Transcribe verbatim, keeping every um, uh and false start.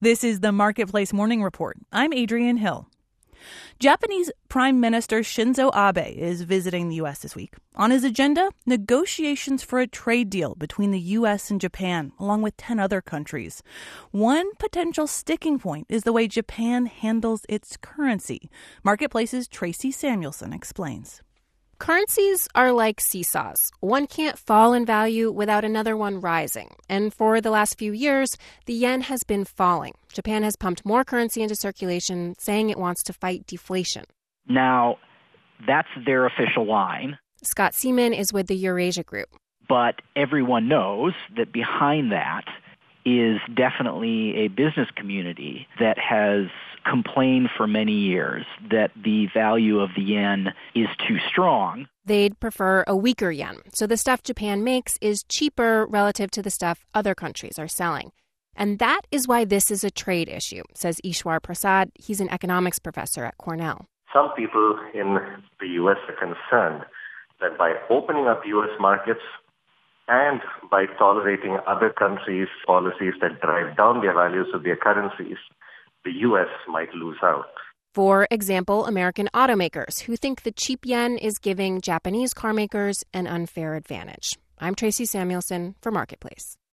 This is the Marketplace Morning Report. I'm Adrienne Hill. Japanese Prime Minister Shinzo Abe is visiting the U S this week. On his agenda, negotiations for a trade deal between the U S and Japan, along with ten other countries. One potential sticking point is the way Japan handles its currency. Marketplace's Tracy Samuelson explains. Currencies are like seesaws. One can't fall in value without another one rising. And for the last few years, the yen has been falling. Japan has pumped more currency into circulation, saying it wants to fight deflation. Now, that's their official line. Scott Seaman is with the Eurasia Group. But everyone knows that behind that is definitely a business community that has complained for many years that the value of the yen is too strong. They'd prefer a weaker yen, so the stuff Japan makes is cheaper relative to the stuff other countries are selling. And that is why this is a trade issue, says Ishwar Prasad. He's an economics professor at Cornell. Some people in the U S are concerned that by opening up U S markets and by tolerating other countries' policies that drive down their values of their currencies, the U S might lose out. For example, American automakers who think the cheap yen is giving Japanese car makers an unfair advantage. I'm Tracy Samuelson for Marketplace.